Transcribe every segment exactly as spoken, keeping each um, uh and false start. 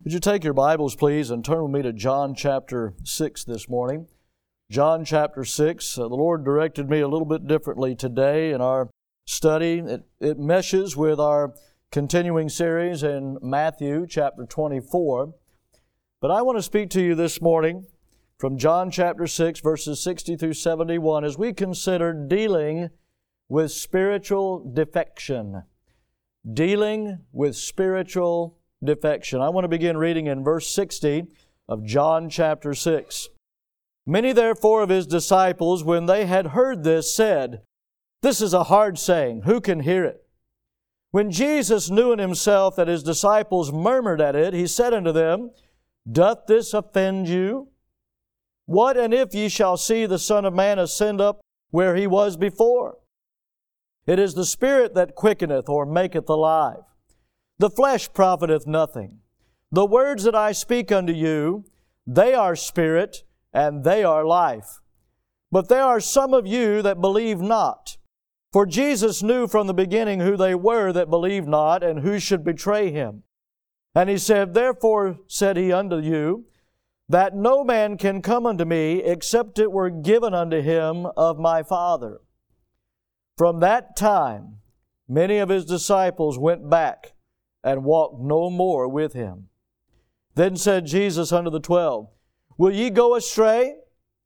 Would you take your Bibles, please, and turn with me to John chapter six this morning? John chapter six. Uh, the Lord directed me a little bit differently today in our study. It, it meshes with our continuing series in Matthew chapter twenty-four. But I want to speak to you this morning from John chapter six, verses sixty through seventy-one, as we consider dealing with spiritual defection. Dealing with spiritual defection. I want to begin reading in verse sixty of John chapter six. Many therefore of His disciples, when they had heard this, said, "This is a hard saying, who can hear it?" When Jesus knew in Himself that His disciples murmured at it, He said unto them, "Doth this offend you? What and if ye shall see the Son of Man ascend up where He was before? It is the Spirit that quickeneth or maketh alive. The flesh profiteth nothing. The words that I speak unto you, they are spirit, and they are life. But there are some of you that believe not. For Jesus knew from the beginning who they were that believed not, and who should betray Him. And He said, Therefore said He unto you, that no man can come unto me, except it were given unto him of my Father." From that time, many of His disciples went back, and walked no more with Him. Then said Jesus unto the twelve, Will ye go astray?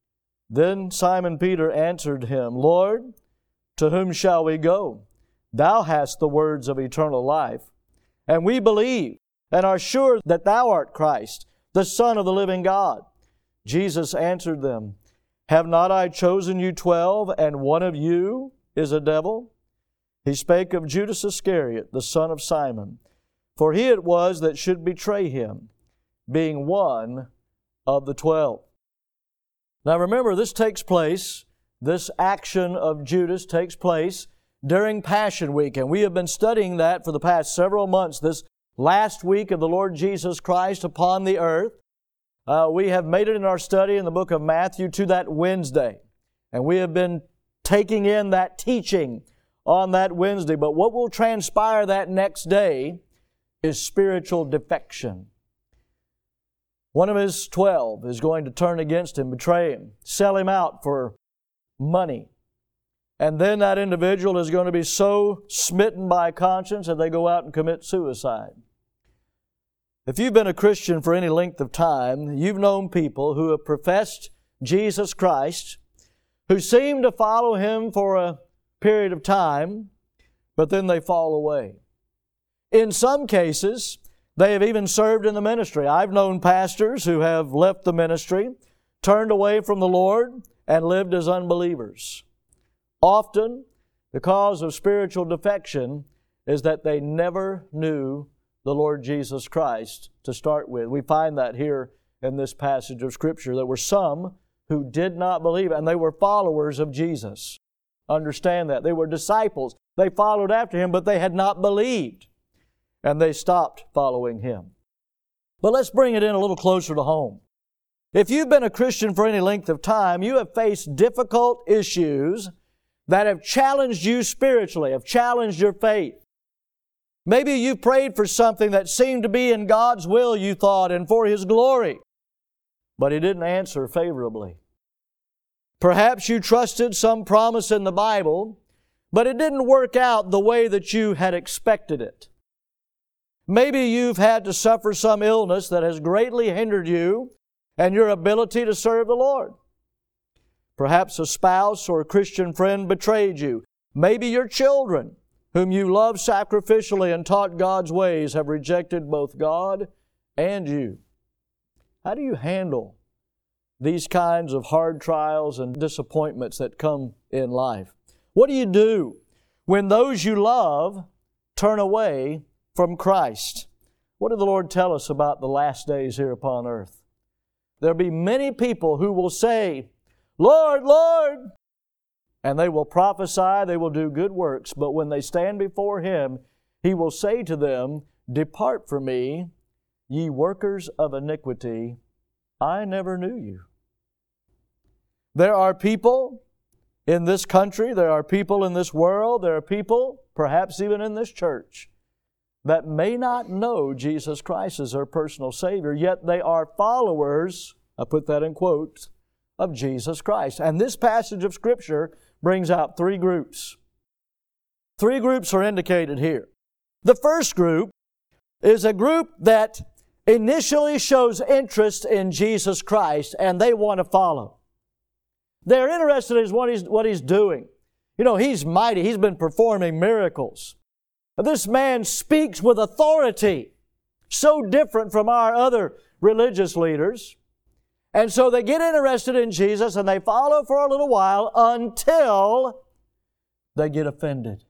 Then Simon Peter answered Him, Lord, to whom shall we go? Thou hast the words of eternal life. And we believe, and are sure that Thou art Christ, the Son of the living God. Jesus answered them, Have not I chosen you twelve, and one of you is a devil? He spake of Judas Iscariot, the son of Simon. For he it was that should betray Him, being one of the twelve. Now remember, this takes place, this action of Judas takes place during Passion Week, and we have been studying that for the past several months. This last week of the Lord Jesus Christ upon the earth, uh, we have made it in our study in the book of Matthew to that Wednesday, and we have been taking in that teaching on that Wednesday. But what will transpire that next day is spiritual defection. One of His twelve is going to turn against Him, betray Him, sell Him out for money. And then that individual is going to be so smitten by conscience that they go out and commit suicide. If you've been a Christian for any length of time, you've known people who have professed Jesus Christ, who seem to follow Him for a period of time, but then they fall away. In some cases, they have even served in the ministry. I've known pastors who have left the ministry, turned away from the Lord, and lived as unbelievers. Often, the cause of spiritual defection is that they never knew the Lord Jesus Christ to start with. We find that here in this passage of Scripture. There were some who did not believe, and they were followers of Jesus. Understand that. They were disciples. They followed after Him, but they had not believed. And they stopped following Him. But let's bring it in a little closer to home. If you've been a Christian for any length of time, you have faced difficult issues that have challenged you spiritually, have challenged your faith. Maybe you prayed for something that seemed to be in God's will, you thought, and for His glory, but He didn't answer favorably. Perhaps you trusted some promise in the Bible, but it didn't work out the way that you had expected it. Maybe you've had to suffer some illness that has greatly hindered you and your ability to serve the Lord. Perhaps a spouse or a Christian friend betrayed you. Maybe your children, whom you loved sacrificially and taught God's ways, have rejected both God and you. How do you handle these kinds of hard trials and disappointments that come in life? What do you do when those you love turn away from Christ? What did the Lord tell us about the last days here upon earth? There'll be many people who will say, Lord, Lord, and they will prophesy, they will do good works, but when they stand before Him, He will say to them, Depart from me, ye workers of iniquity, I never knew you. There are people in this country, there are people in this world, there are people, perhaps even in this church, that may not know Jesus Christ as their personal Savior, yet they are followers, I put that in quotes, of Jesus Christ. And this passage of Scripture brings out three groups. Three groups are indicated here. The first group is a group that initially shows interest in Jesus Christ and they want to follow. They're interested in what He's, what He's doing. You know, He's mighty. He's been performing miracles. This man speaks with authority, so different from our other religious leaders. And so they get interested in Jesus and they follow for a little while until they get offended.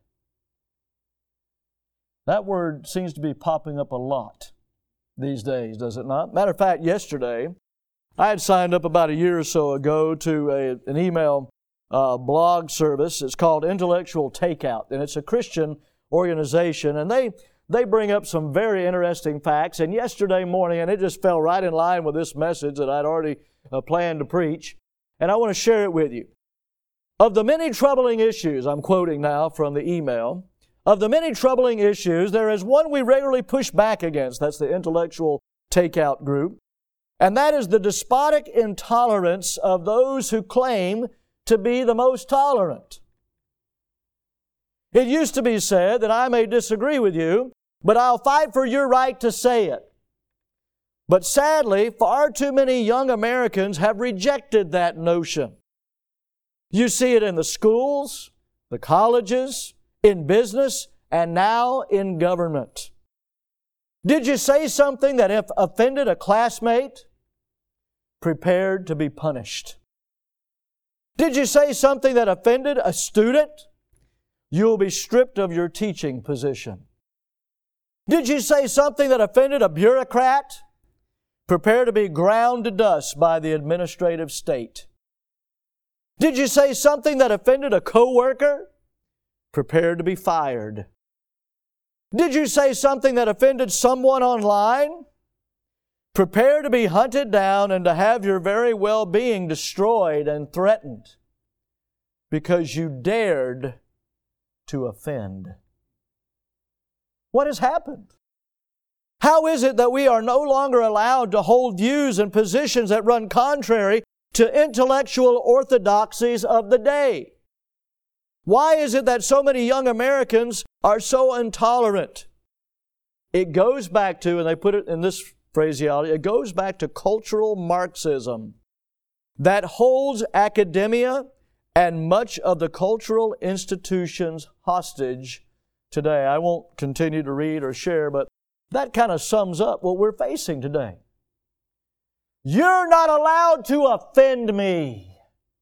That word seems to be popping up a lot these days, does it not? Matter of fact, yesterday, I had signed up about a year or so ago to a, an email uh, blog service. It's called Intellectual Takeout, and it's a Christian organization, and they they bring up some very interesting facts. And yesterday morning, and it just fell right in line with this message that I'd already uh, planned to preach, and I want to share it with you. Of the many troubling issues, I'm quoting now from the email, of the many troubling issues, there is one we regularly push back against. That's the Intellectual Takeout group. And that is the despotic intolerance of those who claim to be the most tolerant. It used to be said that I may disagree with you, but I'll fight for your right to say it. But sadly, far too many young Americans have rejected that notion. You see it in the schools, the colleges, in business, and now in government. Did you say something that if offended a classmate? Prepared to be punished. Did you say something that offended a student? You'll be stripped of your teaching position. Did you say something that offended a bureaucrat? Prepare to be ground to dust by the administrative state. Did you say something that offended a co-worker? Prepare to be fired. Did you say something that offended someone online? Prepare to be hunted down and to have your very well-being destroyed and threatened because you dared to offend. What has happened? How is it that we are no longer allowed to hold views and positions that run contrary to intellectual orthodoxies of the day? Why is it that so many young Americans are so intolerant? It goes back to, and they put it in this phraseology, it goes back to cultural Marxism that holds academia and much of the cultural institutions hostage today. I won't continue to read or share, but that kind of sums up what we're facing today. You're not allowed to offend me.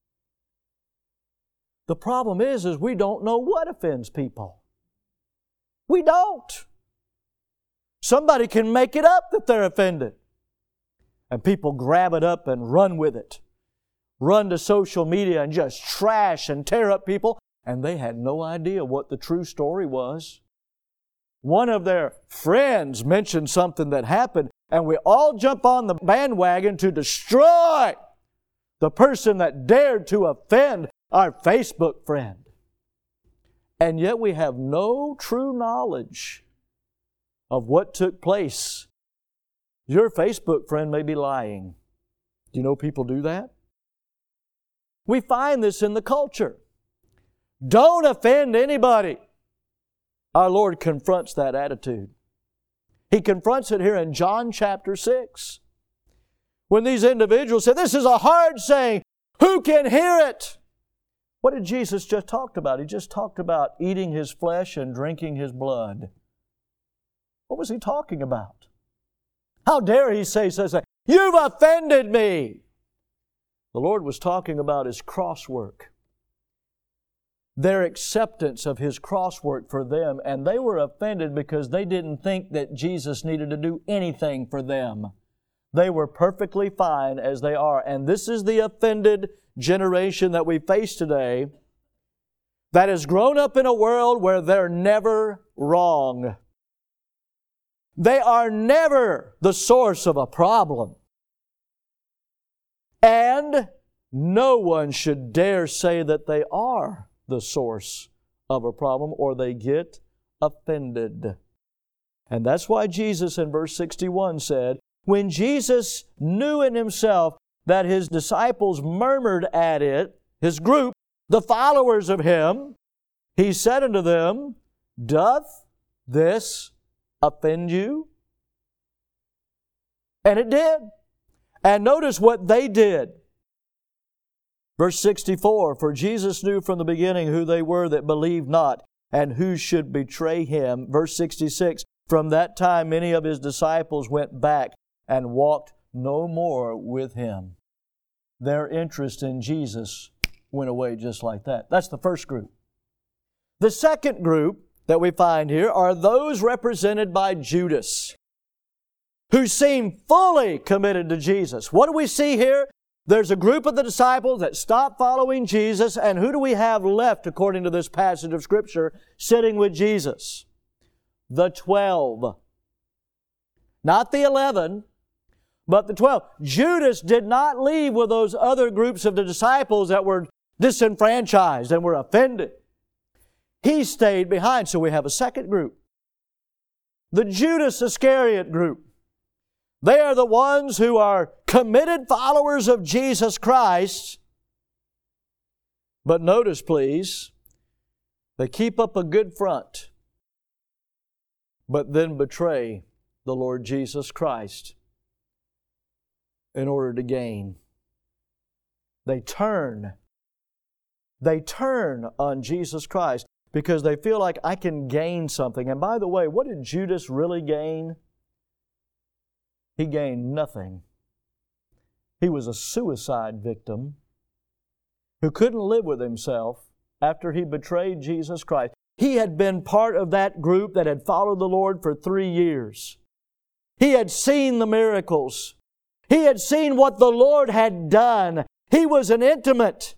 The problem is, is we don't know what offends people. We don't. Somebody can make it up that they're offended. And people grab it up and run with it. Run to social media and just trash and tear up people. And they had no idea what the true story was. One of their friends mentioned something that happened, and we all jump on the bandwagon to destroy the person that dared to offend our Facebook friend. And yet we have no true knowledge of what took place. Your Facebook friend may be lying. Do you know people do that? We find this in the culture. Don't offend anybody. Our Lord confronts that attitude. He confronts it here in John chapter six. When these individuals say, this is a hard saying, who can hear it? What did Jesus just talk about? He just talked about eating His flesh and drinking His blood. What was He talking about? How dare He say such a thing? You've offended me. The Lord was talking about His cross work. Their acceptance of His cross work for them, and they were offended because they didn't think that Jesus needed to do anything for them. They were perfectly fine as they are. And this is the offended generation that we face today that has grown up in a world where they're never wrong. They are never the source of a problem. And no one should dare say that they are the source of a problem or they get offended. And that's why Jesus in verse sixty-one said, when Jesus knew in himself that his disciples murmured at it, his group, the followers of him, he said unto them, doth this offend you? And it did. And notice what they did. Verse sixty-four, for Jesus knew from the beginning who they were that believed not, and who should betray him. Verse sixty-six, from that time many of his disciples went back and walked no more with him. Their interest in Jesus went away just like that. That's the first group. The second group that we find here are those represented by Judas, who seem fully committed to Jesus. What do we see here? There's a group of the disciples that stopped following Jesus, and who do we have left, according to this passage of Scripture, sitting with Jesus? The twelve. Not the eleven, but the twelve. Judas did not leave with those other groups of the disciples that were disenfranchised and were offended. He stayed behind. So we have a second group. The Judas Iscariot group. They are the ones who are committed followers of Jesus Christ. But notice, please, they keep up a good front, but then betray the Lord Jesus Christ in order to gain. They turn. They turn on Jesus Christ because they feel like I can gain something. And by the way, what did Judas really gain? He gained nothing. He was a suicide victim who couldn't live with himself after he betrayed Jesus Christ. He had been part of that group that had followed the Lord for three years. He had seen the miracles. He had seen what the Lord had done. He was an intimate.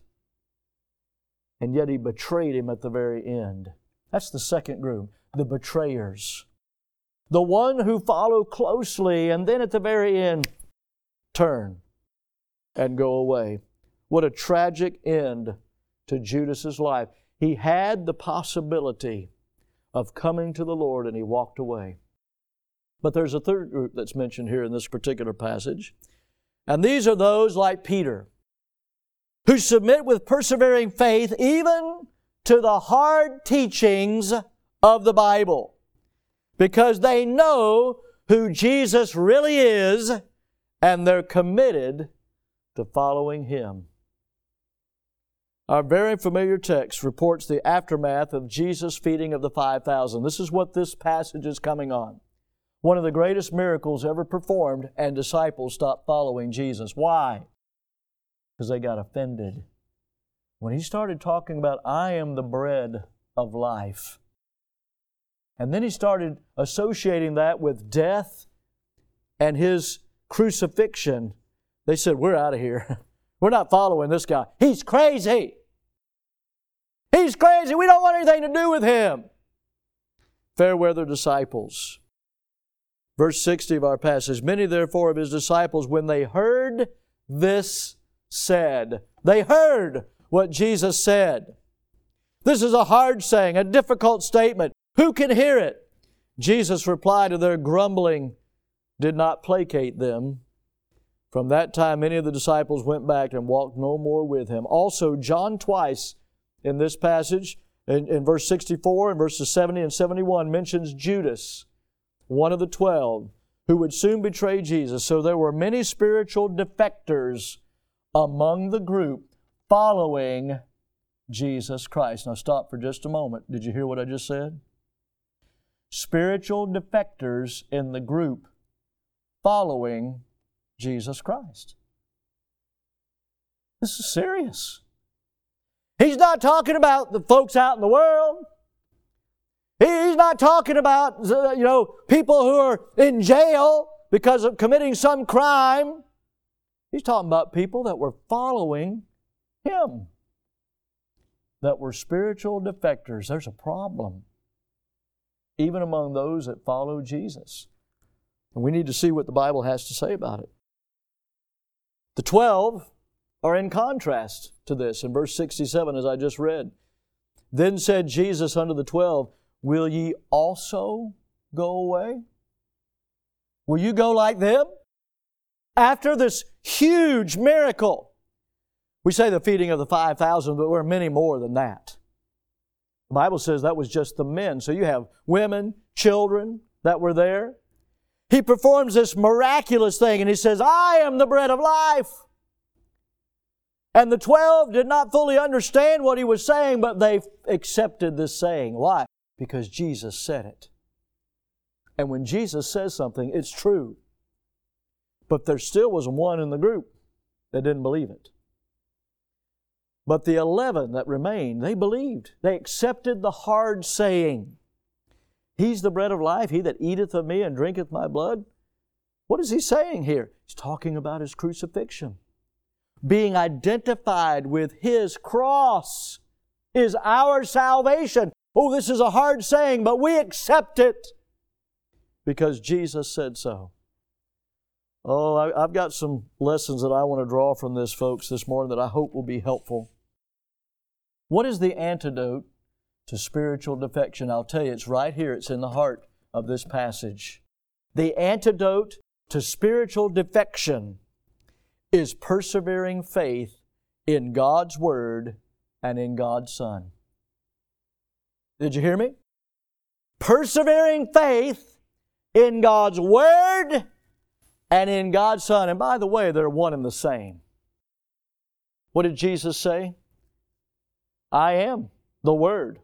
And yet he betrayed Him at the very end. That's the second group, the betrayers. The one who follow closely and then at the very end turn and go away. What a tragic end to Judas's life. He had the possibility of coming to the Lord and he walked away. But there's a third group that's mentioned here in this particular passage. And these are those like Peter, who submit with persevering faith even to the hard teachings of the Bible, because they know who Jesus really is and they're committed to following Him. Our very familiar text reports the aftermath of Jesus' feeding of the five thousand. This is what this passage is coming on. One of the greatest miracles ever performed, and disciples stopped following Jesus. Why? Because they got offended. When He started talking about, I am the bread of life, and then He started associating that with death and His crucifixion, they said, we're out of here. We're not following this guy. He's crazy. He's crazy. We don't want anything to do with Him. Fair weather disciples. Verse sixty of our passage, many therefore of His disciples, when they heard this, said. They heard what Jesus said. This is a hard saying, a difficult statement. Who can hear it? Jesus' reply to their grumbling did not placate them. From that time, many of the disciples went back and walked no more with Him. Also, John twice in this passage, in, in verse sixty-four and verses seventy and seventy-one, mentions Judas, one of the twelve, who would soon betray Jesus. So there were many spiritual defectors among the group following Jesus Christ. Now stop for just a moment. Did you hear what I just said? Spiritual defectors in the group following Jesus Christ. This is serious. He's not talking about the folks out in the world. He's not talking about, you know, people who are in jail because of committing some crime. He's talking about people that were following Him, that were spiritual defectors. There's a problem, even among those that follow Jesus. And we need to see what the Bible has to say about it. The twelve are in contrast to this in verse sixty-seven, as I just read. Then said Jesus unto the twelve, will ye also go away? Will you go like them? After this huge miracle, we say the feeding of the five thousand, but we're many more than that. The Bible says that was just the men. So you have women, children that were there. He performs this miraculous thing and He says, I am the bread of life. And the twelve did not fully understand what He was saying, but they accepted this saying. Why? Because Jesus said it. And when Jesus says something, it's true. But there still was one in the group that didn't believe it. But the eleven that remained, they believed. They accepted the hard saying. He's the bread of life, he that eateth of me and drinketh my blood. What is He saying here? He's talking about His crucifixion. Being identified with His cross is our salvation. Oh, this is a hard saying, but we accept it because Jesus said so. Oh, I, I've got some lessons that I want to draw from this, folks, this morning that I hope will be helpful. What is the antidote to spiritual defection? I'll tell you, it's right here. It's in the heart of this passage. The antidote to spiritual defection is persevering faith in God's Word and in God's Son. Did you hear me? Persevering faith in God's Word and in God's Son. And by the way, they're one and the same. What did Jesus say? I am the Word.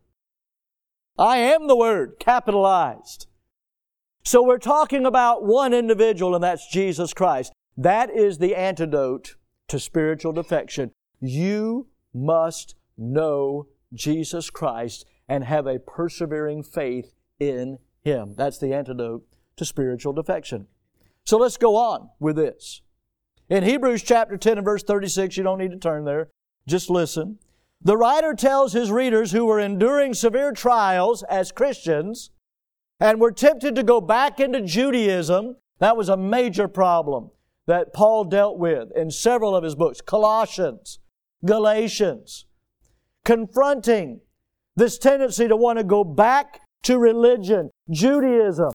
I am the Word, capitalized. So we're talking about one individual, and that's Jesus Christ. That is the antidote to spiritual defection. You must know Jesus Christ and have a persevering faith in Him. That's the antidote to spiritual defection. So let's go on with this. In Hebrews chapter ten and verse thirty-six, you don't need to turn there. Just listen. The writer tells his readers who were enduring severe trials as Christians and were tempted to go back into Judaism. That was a major problem that Paul dealt with in several of his books. Colossians, Galatians, confronting this tendency to want to go back to religion, Judaism.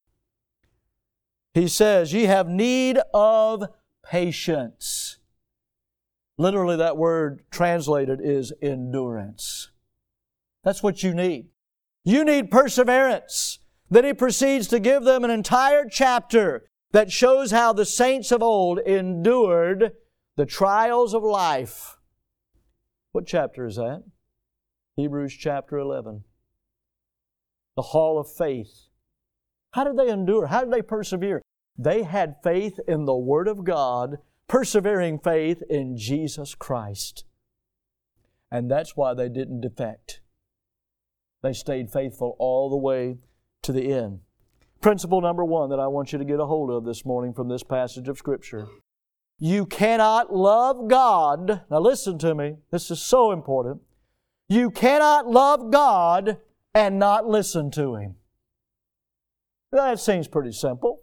He says, ye have need of patience. Literally, that word translated is endurance. That's what you need. You need perseverance. Then he proceeds to give them an entire chapter that shows how the saints of old endured the trials of life. What chapter is that? Hebrews chapter eleven. The hall of faith. How did they endure? How did they persevere? They had faith in the Word of God, persevering faith in Jesus Christ. And that's why they didn't defect. They stayed faithful all the way to the end. Principle number one that I want you to get a hold of this morning from this passage of Scripture. You cannot love God. Now listen to me. This is so important. You cannot love God and not listen to Him. That seems pretty simple.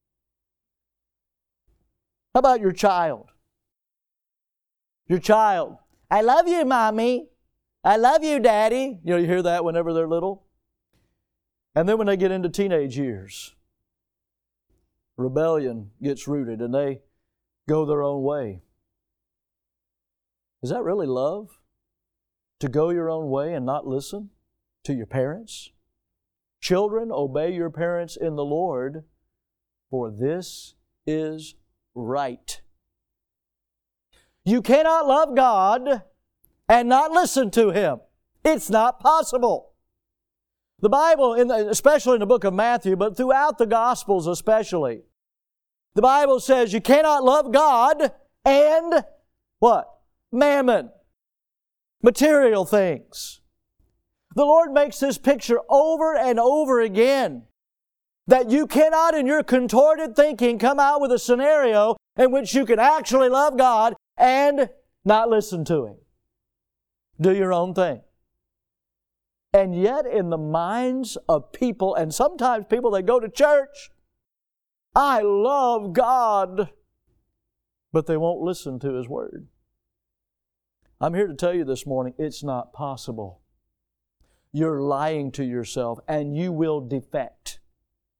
How about your child? Your child. I love you, Mommy. I love you, Daddy. You know, you hear that whenever they're little. And then when they get into teenage years, rebellion gets rooted and they go their own way. Is that really love? To go your own way and not listen to your parents? Children, obey your parents in the Lord, for this is right. You cannot love God and not listen to Him. It's not possible. The Bible, in the, especially in the book of Matthew, but throughout the Gospels especially, the Bible says you cannot love God and what? Mammon. Material things. The Lord makes this picture over and over again. That you cannot in your contorted thinking come out with a scenario in which you can actually love God and not listen to Him. Do your own thing. And yet in the minds of people, and sometimes people that go to church, I love God, but they won't listen to His Word. I'm here to tell you this morning, it's not possible. You're lying to yourself and you will defect.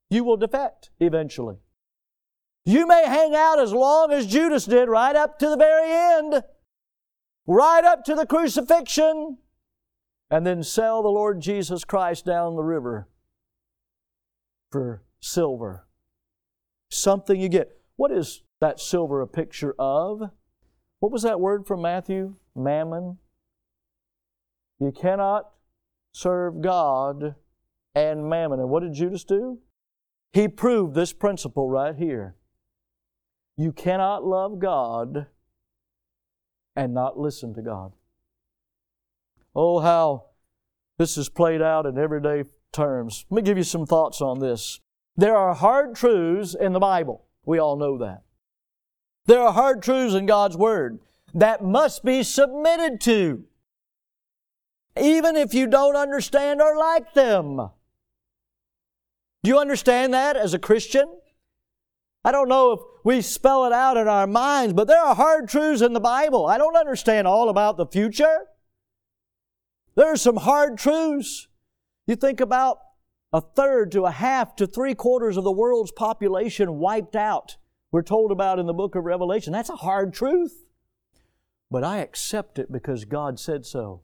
You will defect eventually. You may hang out as long as Judas did, right up to the very end, right up to the crucifixion, and then sell the Lord Jesus Christ down the river for silver. Something you get. What is that silver a picture of? What was that word from Matthew? Mammon. You cannot serve God and mammon. And what did Judas do? He proved this principle right here. You cannot love God and not listen to God. Oh, how this is played out in everyday terms. Let me give you some thoughts on this. There are hard truths in the Bible. We all know that. There are hard truths in God's Word that must be submitted to, even if you don't understand or like them. Do you understand that as a Christian? I don't know if we spell it out in our minds, but there are hard truths in the Bible. I don't understand all about the future. There are some hard truths. You think about a third to a half to three quarters of the world's population wiped out. We're told about in the book of Revelation. That's a hard truth. But I accept it because God said so.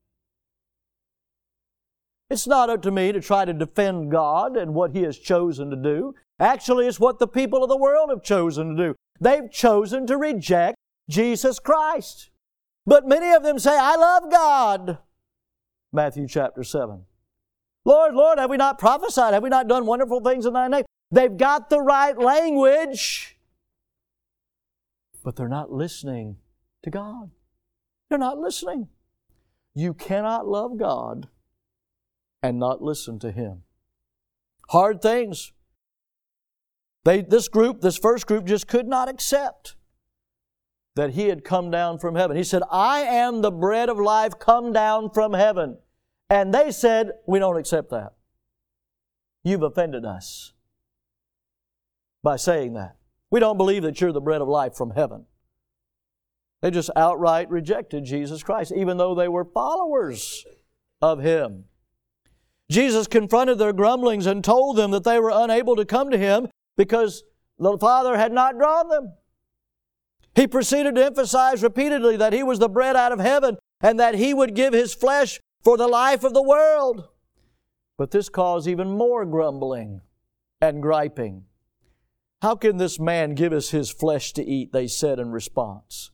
It's not up to me to try to defend God and what He has chosen to do. Actually, it's what the people of the world have chosen to do. They've chosen to reject Jesus Christ. But many of them say, I love God. Matthew chapter seven. Lord, Lord, have we not prophesied? Have we not done wonderful things in Thy name? They've got the right language, but they're not listening to God. They're not listening. You cannot love God and not listen to Him. Hard things. They, this group, this first group, just could not accept that He had come down from heaven. He said, I am the bread of life come down from heaven. And they said, we don't accept that. You've offended us by saying that. We don't believe that you're the bread of life from heaven. They just outright rejected Jesus Christ, even though they were followers of Him. Jesus confronted their grumblings and told them that they were unable to come to Him because the Father had not drawn them. He proceeded to emphasize repeatedly that He was the bread out of heaven and that He would give His flesh for the life of the world. But this caused even more grumbling and griping. How can this man give us His flesh to eat? They said in response.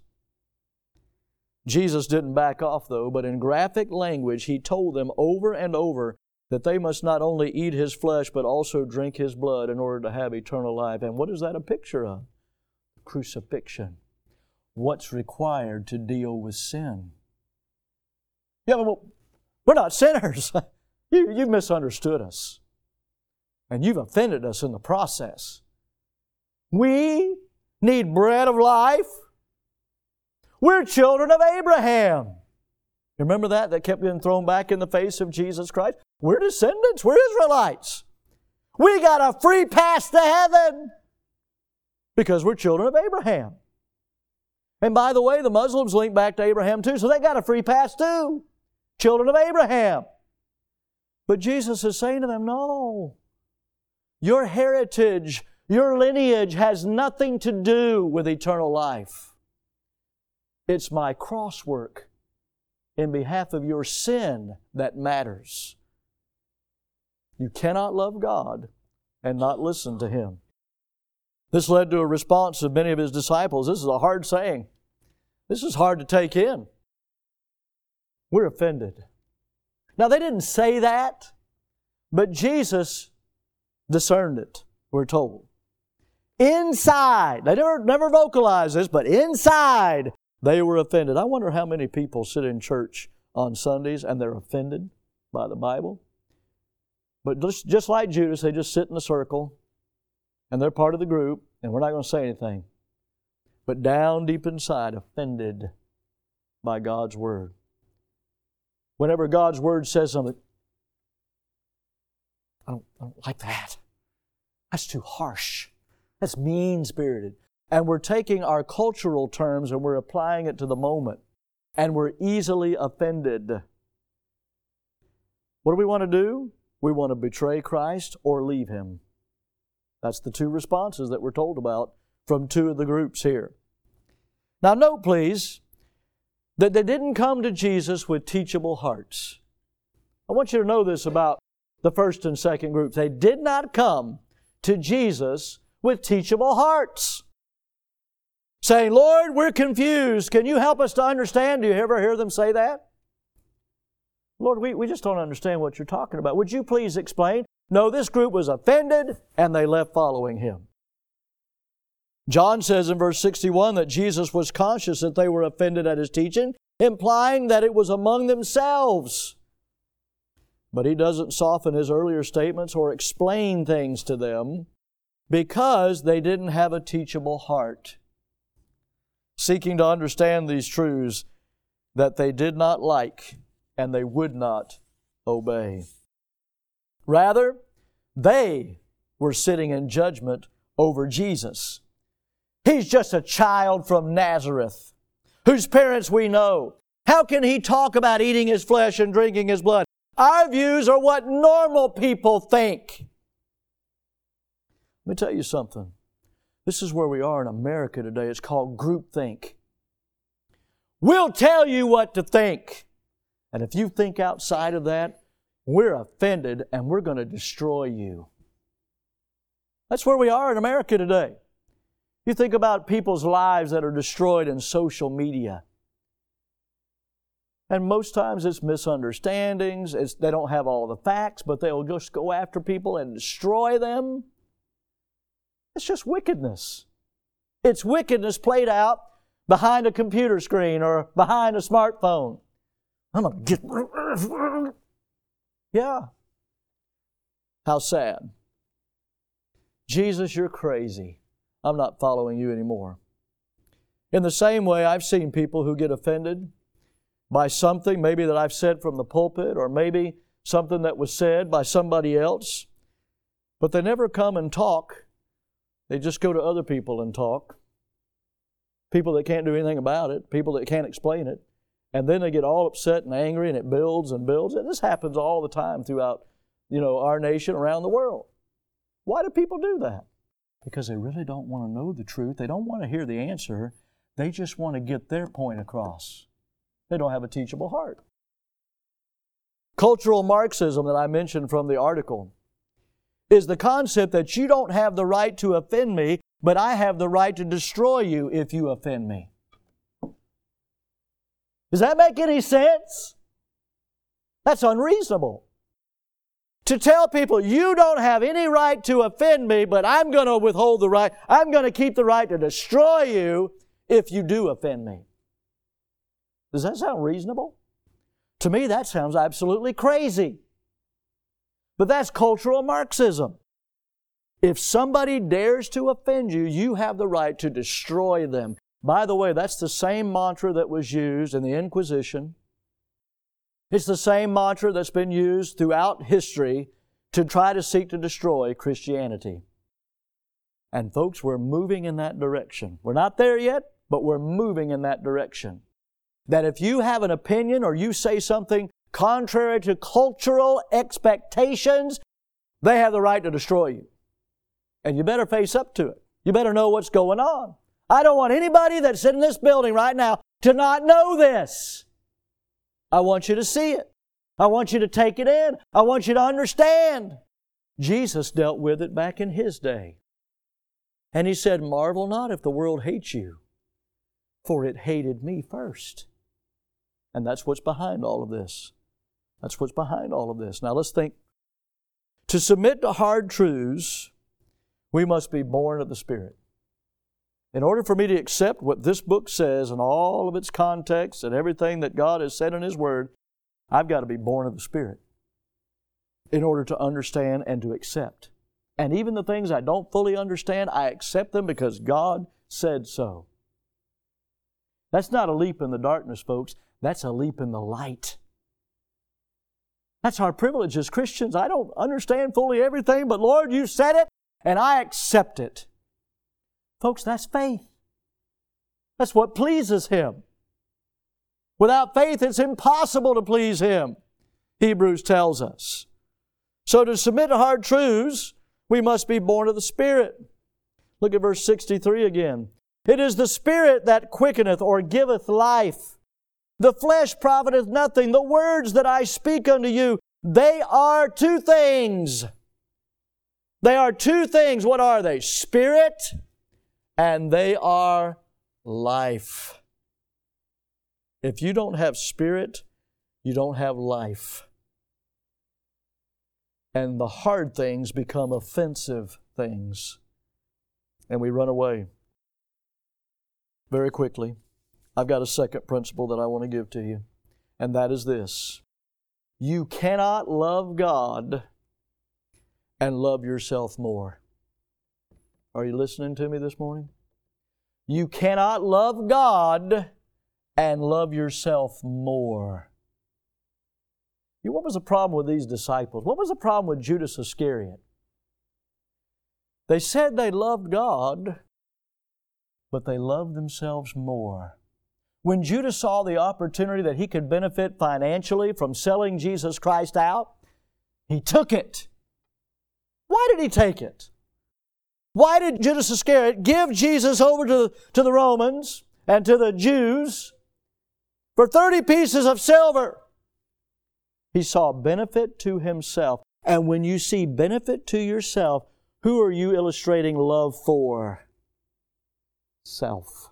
Jesus didn't back off though, but in graphic language He told them over and over that they must not only eat His flesh but also drink His blood in order to have eternal life. And what is that a picture of? Crucifixion. What's required to deal with sin? Yeah, well, we're not sinners. you, you've misunderstood us. And you've offended us in the process. We need bread of life. We're children of Abraham. Remember that? That kept being thrown back in the face of Jesus Christ. We're descendants. We're Israelites. We got a free pass to heaven because we're children of Abraham. And by the way, the Muslims link back to Abraham too, so they got a free pass too. Children of Abraham. But Jesus is saying to them, no. Your heritage, your lineage has nothing to do with eternal life. It's my cross work in behalf of your sin that matters. You cannot love God and not listen to Him. This led to a response of many of His disciples. This is a hard saying. This is hard to take in. We're offended. Now, they didn't say that, but Jesus discerned it, we're told. Inside, they never, never vocalized this, but inside, they were offended. I wonder how many people sit in church on Sundays and they're offended by the Bible. But just, just like Judas, they just sit in a circle and they're part of the group and we're not going to say anything. But down deep inside, offended by God's Word. Whenever God's Word says something, I don't, I don't like that. That's too harsh. That's mean-spirited. And we're taking our cultural terms and we're applying it to the moment. And we're easily offended. What do we want to do? We want to betray Christ or leave Him. That's the two responses that we're told about from two of the groups here. Now note, please, that they didn't come to Jesus with teachable hearts. I want you to know this about the first and second groups. They did not come to Jesus with teachable hearts, saying, Lord, we're confused. Can you help us to understand? Do you ever hear them say that? Lord, we, we just don't understand what you're talking about. Would you please explain? No, this group was offended and they left following Him. John says in verse sixty-one that Jesus was conscious that they were offended at His teaching, implying that it was among themselves. But He doesn't soften His earlier statements or explain things to them because they didn't have a teachable heart, seeking to understand these truths that they did not like and they would not obey. Rather, they were sitting in judgment over Jesus. He's just a child from Nazareth, whose parents we know. How can He talk about eating His flesh and drinking His blood? Our views are what normal people think. Let me tell you something. This is where we are in America today. It's called groupthink. We'll tell you what to think. And if you think outside of that, we're offended and we're going to destroy you. That's where we are in America today. You think about people's lives that are destroyed in social media. And most times it's misunderstandings. It's, they don't have all the facts, but they'll just go after people and destroy them. It's just wickedness. It's wickedness played out behind a computer screen or behind a smartphone. I'm going to get... Yeah. How sad. Jesus, you're crazy. I'm not following you anymore. In the same way, I've seen people who get offended by something maybe that I've said from the pulpit or maybe something that was said by somebody else, but they never come and talk. They just go to other people and talk. People that can't do anything about it, people that can't explain it, and then they get all upset and angry and it builds and builds. And this happens all the time throughout, you know, our nation, around the world. Why do people do that? Because they really don't want to know the truth. They don't want to hear the answer. They just want to get their point across. They don't have a teachable heart. Cultural Marxism that I mentioned from the article is the concept that you don't have the right to offend me, but I have the right to destroy you if you offend me. Does that make any sense? That's unreasonable. To tell people, you don't have any right to offend me, but I'm going to withhold the right, I'm going to keep the right to destroy you if you do offend me. Does that sound reasonable? To me, that sounds absolutely crazy. But that's cultural Marxism. If somebody dares to offend you, you have the right to destroy them. By the way, that's the same mantra that was used in the Inquisition. It's the same mantra that's been used throughout history to try to seek to destroy Christianity. And folks, we're moving in that direction. We're not there yet, but we're moving in that direction. That if you have an opinion or you say something contrary to cultural expectations, they have the right to destroy you. And you better face up to it. You better know what's going on. I don't want anybody that's in this building right now to not know this. I want you to see it. I want you to take it in. I want you to understand. Jesus dealt with it back in His day. And He said, marvel not if the world hates you, for it hated me first. And that's what's behind all of this. That's what's behind all of this. Now let's think. To submit to hard truths, we must be born of the Spirit. In order for me to accept what this book says and all of its context and everything that God has said in His Word, I've got to be born of the Spirit in order to understand and to accept. And even the things I don't fully understand, I accept them because God said so. That's not a leap in the darkness, folks. That's a leap in the light. That's our privilege as Christians. I don't understand fully everything, but Lord, You said it, and I accept it. Folks, that's faith. That's what pleases Him. Without faith, it's impossible to please Him, Hebrews tells us. So to submit to hard truths, We must be born of the Spirit. Look at verse sixty-three again. It is the Spirit that quickeneth or giveth life. The flesh profiteth nothing. The words that I speak unto you, they are two things. They are two things. What are they? Spirit, and they are life. If you don't have spirit, you don't have life. And the hard things become offensive things. And we run away. Very quickly, I've got a second principle that I want to give to you. And that is this. You cannot love God and love yourself more. Are you listening to me this morning? You cannot love God and love yourself more. You know, what was the problem with these disciples? What was the problem with Judas Iscariot? They said they loved God, but they loved themselves more. When Judas saw the opportunity that he could benefit financially from selling Jesus Christ out, he took it. Why did he take it? Why did Judas Iscariot give Jesus over to, to the Romans and to the Jews for thirty pieces of silver? He saw benefit to himself. And when you see benefit to yourself, who are you illustrating love for? Self.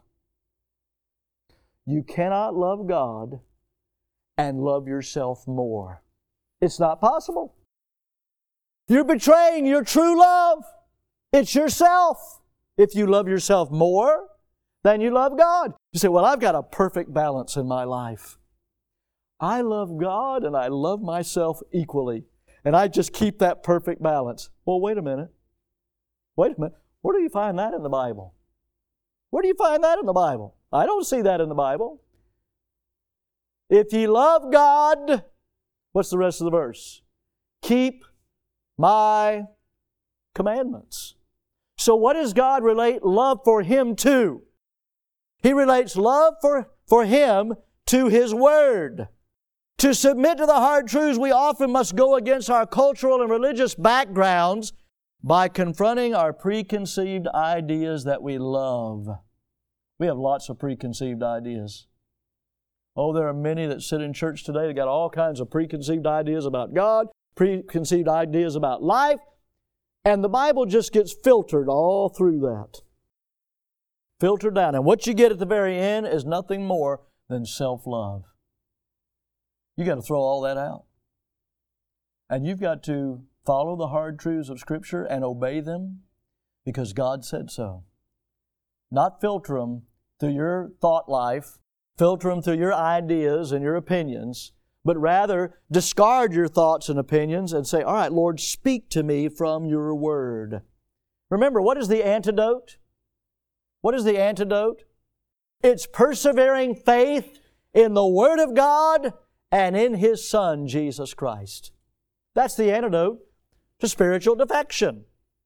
You cannot love God and love yourself more. It's not possible. You're betraying your true love. It's yourself. If you love yourself more than you love God. You say, well, I've got a perfect balance in my life. I love God and I love myself equally. And I just keep that perfect balance. Well, wait a minute. Wait a minute. Where do you find that in the Bible? Where do you find that in the Bible? I don't see that in the Bible. If ye love God, what's the rest of the verse? Keep my commandments. So what does God relate love for Him to? He relates love for, for Him to His Word. To submit to the hard truths, we often must go against our cultural and religious backgrounds by confronting our preconceived ideas that we love. We have lots of preconceived ideas. Oh, there are many that sit in church today that got all kinds of preconceived ideas about God, preconceived ideas about life, and the Bible just gets filtered all through that. Filtered down. And what you get at the very end is nothing more than self-love. You got to throw all that out. And you've got to follow the hard truths of Scripture and obey them because God said so. Not filter them through your thought life, filter them through your ideas and your opinions, but rather discard your thoughts and opinions and say, all right, Lord, speak to me from your Word. Remember, what is the antidote? What is the antidote? It's persevering faith in the Word of God and in His Son, Jesus Christ. That's the antidote to spiritual defection.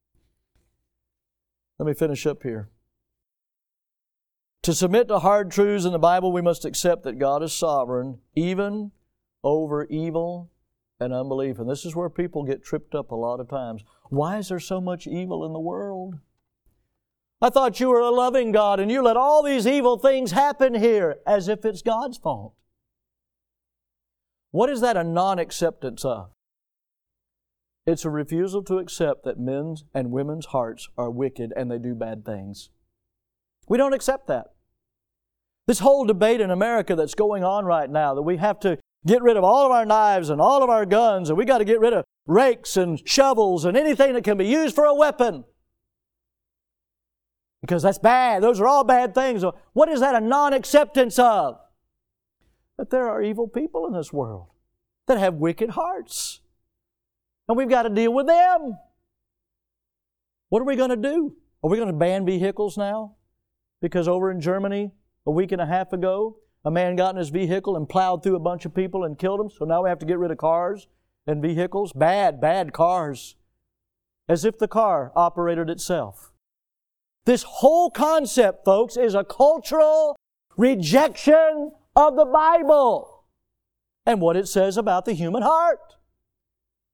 Let me finish up here. To submit to hard truths in the Bible, we must accept that God is sovereign, even over evil and unbelief. And this is where people get tripped up a lot of times. Why is there so much evil in the world? I thought you were a loving God and you let all these evil things happen here as if it's God's fault. What is that a non-acceptance of? It's a refusal to accept that men's and women's hearts are wicked and they do bad things. We don't accept that. This whole debate in America that's going on right now, that we have to get rid of all of our knives and all of our guns, and we got to get rid of rakes and shovels and anything that can be used for a weapon. Because that's bad. Those are all bad things. What is that a non-acceptance of? That there are evil people in this world that have wicked hearts. And we've got to deal with them. What are we going to do? Are we going to ban vehicles now? Because over in Germany, a week and a half ago, a man got in his vehicle and plowed through a bunch of people and killed them. So now we have to get rid of cars and vehicles. Bad, bad cars. As if the car operated itself. This whole concept, folks, is a cultural rejection of the Bible and what it says about the human heart.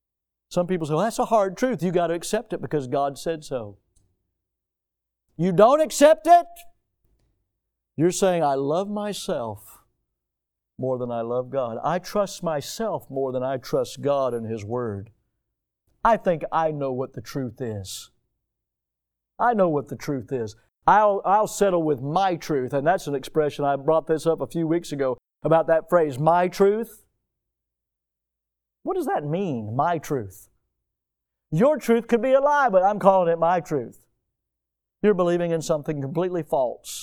Some people say, well, that's a hard truth. You got to accept it because God said so. You don't accept it, you're saying, I love myself more than I love God. I trust myself more than I trust God and His Word. I think I know what the truth is. I know what the truth is. I'll, I'll settle with my truth. And that's an expression, I brought this up a few weeks ago about that phrase, my truth. What does that mean, my truth? Your truth could be a lie, but I'm calling it my truth. You're believing in something completely false.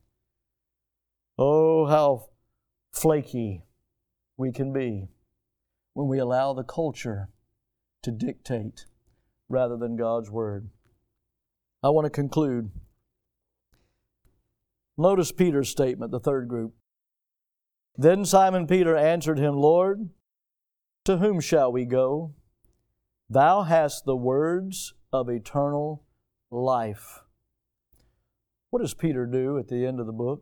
Oh, how flaky we can be when we allow the culture to dictate rather than God's Word. I want to conclude. Notice Peter's statement, the third group. Then Simon Peter answered Him, Lord, to whom shall we go? Thou hast the words of eternal life. What does Peter do at the end of the book?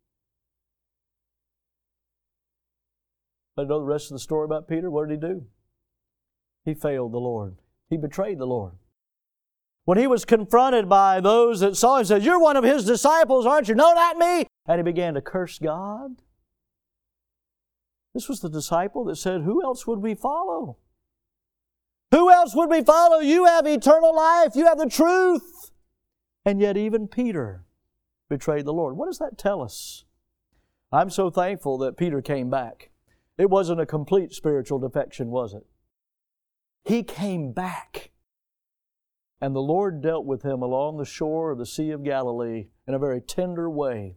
I know the rest of the story about Peter. What did he do? He failed the Lord. He betrayed the Lord. When he was confronted by those that saw him, said, you're one of His disciples, aren't you? No, not me. And he began to curse God. This was the disciple that said, who else would we follow? Who else would we follow? You have eternal life. You have the truth. And yet even Peter betrayed the Lord. What does that tell us? I'm so thankful that Peter came back. It wasn't a complete spiritual defection, was it? He came back. And the Lord dealt with him along the shore of the Sea of Galilee in a very tender way.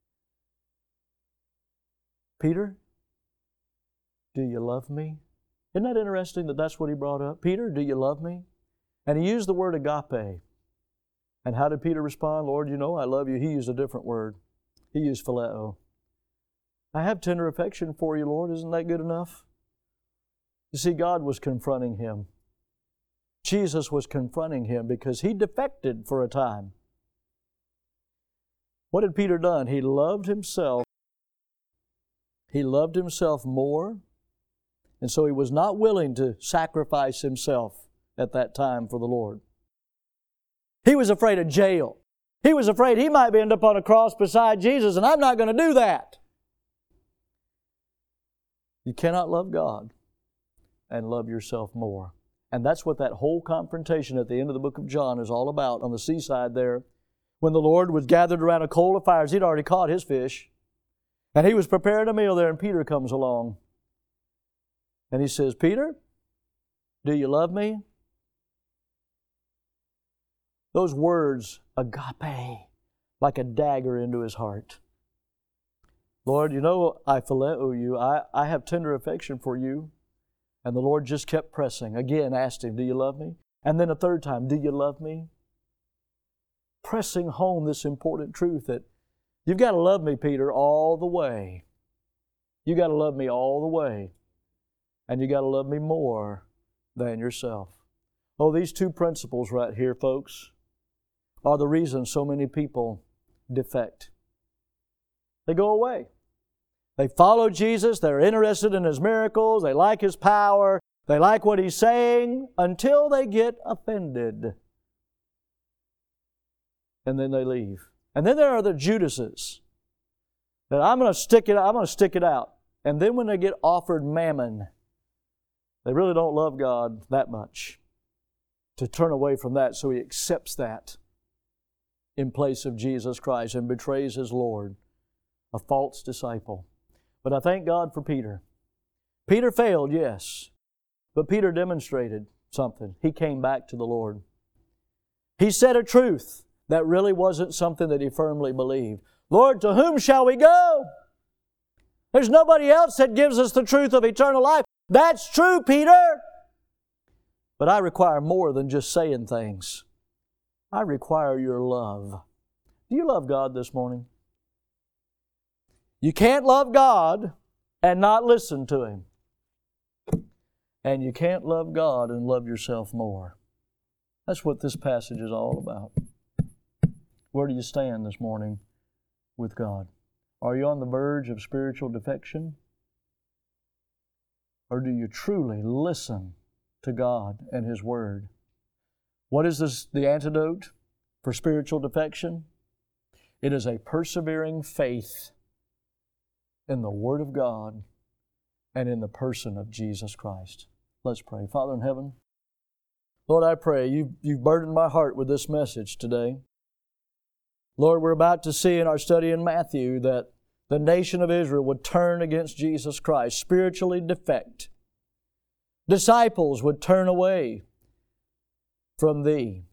Peter, do you love me? Isn't that interesting that that's what he brought up? Peter, do you love me? And he used the word agape. And how did Peter respond? Lord, you know I love you. He used a different word. He used phileo. I have tender affection for you, Lord. Isn't that good enough? You see, God was confronting him. Jesus was confronting him because he defected for a time. What had Peter done? He loved himself. He loved himself more. And so he was not willing to sacrifice himself at that time for the Lord. He was afraid of jail. He was afraid he might end up on a cross beside Jesus, and I'm not going to do that. You cannot love God and love yourself more. And that's what that whole confrontation at the end of the book of John is all about on the seaside there. When the Lord was gathered around a coal of fires, He'd already caught His fish. And He was preparing a meal there, and Peter comes along. And he says, Peter, do you love me? Those words, agape, like a dagger into his heart. Lord, you know, I phileo you. I, I have tender affection for you. And the Lord just kept pressing. Again, asked him, do you love me? And then a third time, do you love me? Pressing home this important truth that you've got to love me, Peter, all the way. You've got to love me all the way. And you've got to love me more than yourself. Oh, these two principles right here, folks, are the reason so many people defect. They go away. They follow Jesus. They're interested in His miracles. They like His power. They like what He's saying until they get offended. And then they leave. And then there are the Judases that I'm going to stick it, I'm going to stick it out. And then when they get offered mammon, they really don't love God that much to turn away from that, so he accepts that in place of Jesus Christ and betrays his Lord, a false disciple. But I thank God for Peter. Peter failed, yes, but Peter demonstrated something. He came back to the Lord. He said a truth that really wasn't something that he firmly believed. Lord, to whom shall we go? There's nobody else that gives us the truth of eternal life. That's true, Peter. But I require more than just saying things. I require your love. Do you love God this morning? You can't love God and not listen to Him. And you can't love God and love yourself more. That's what this passage is all about. Where do you stand this morning with God? Are you on the verge of spiritual defection? Or do you truly listen to God and His Word. What is this, the antidote for spiritual defection? It is a persevering faith in the Word of God and in the person of Jesus Christ. Let's pray. Father in heaven, Lord, I pray you've, you've burdened my heart with this message today. Lord, we're about to see in our study in Matthew that the nation of Israel would turn against Jesus Christ, spiritually defect. Disciples would turn away from Thee.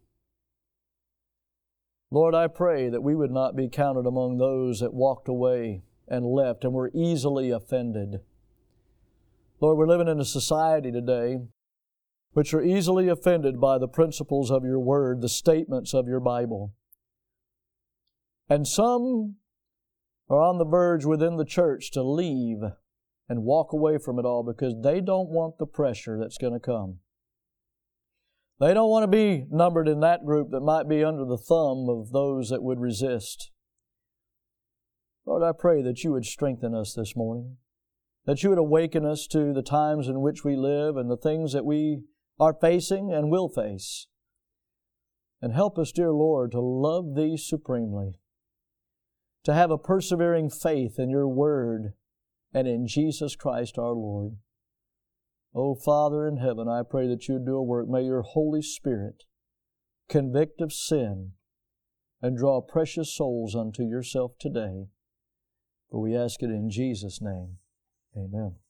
Lord, I pray that we would not be counted among those that walked away and left and were easily offended. Lord, we're living in a society today which are easily offended by the principles of Your Word, the statements of Your Bible. And some are on the verge within the church to leave and walk away from it all because they don't want the pressure that's going to come. They don't want to be numbered in that group that might be under the thumb of those that would resist. Lord, I pray that You would strengthen us this morning, that You would awaken us to the times in which we live and the things that we are facing and will face. And help us, dear Lord, to love Thee supremely, to have a persevering faith in Your Word and in Jesus Christ our Lord. Oh, Father in heaven, I pray that You would do a work. May Your Holy Spirit convict of sin and draw precious souls unto Yourself today. For we ask it in Jesus' name. Amen.